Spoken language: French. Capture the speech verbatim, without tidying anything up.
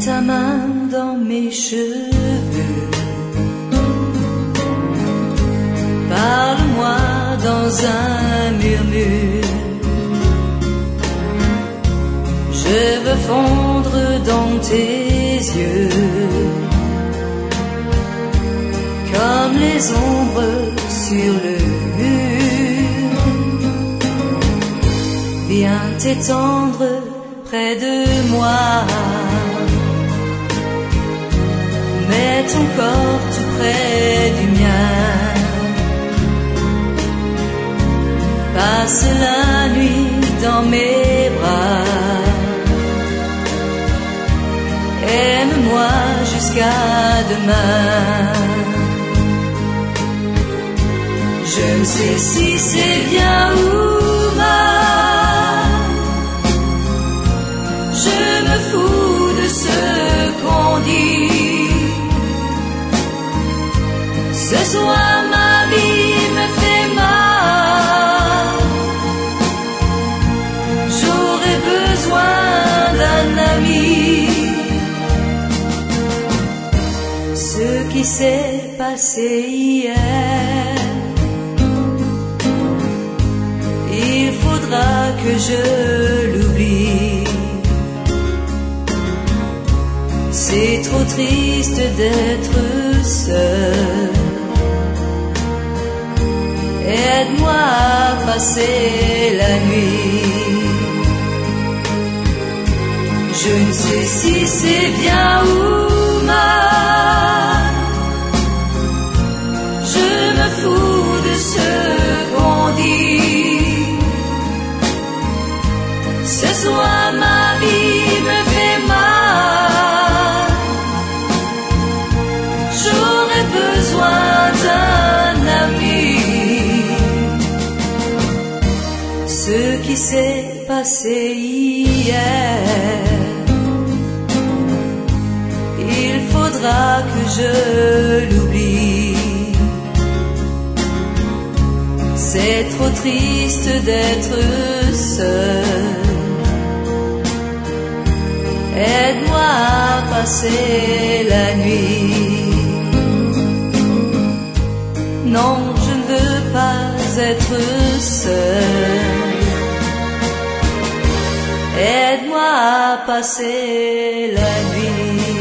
ta main dans mes cheveux. Parle-moi dans un murmure. Je veux fondre dans tes yeux, comme les ombres sur le mur. Viens t'étendre près de moi, mets ton corps tout près du mien. Passe la nuit dans mes bras, aime-moi jusqu'à demain. Je ne sais si c'est bien ou mal, je me fous de ce qu'on dit. Ce soir ma vie me fait mal, j'aurais besoin d'un ami. Ce qui s'est passé hier, il faudra que je l'oublie. C'est trop triste d'être seul, aide-moi à passer la nuit. Je ne sais si c'est bien ou mal, je me fous de ce qu'on dit. Ce soir ma vie me fait mal, j'aurais besoin d'un ami. Ce qui s'est passé hier, il faudra que je l'oublie. C'est trop triste d'être seul, aide-moi à passer la nuit. Non, je ne veux pas être seul, aide-moi à passer la nuit.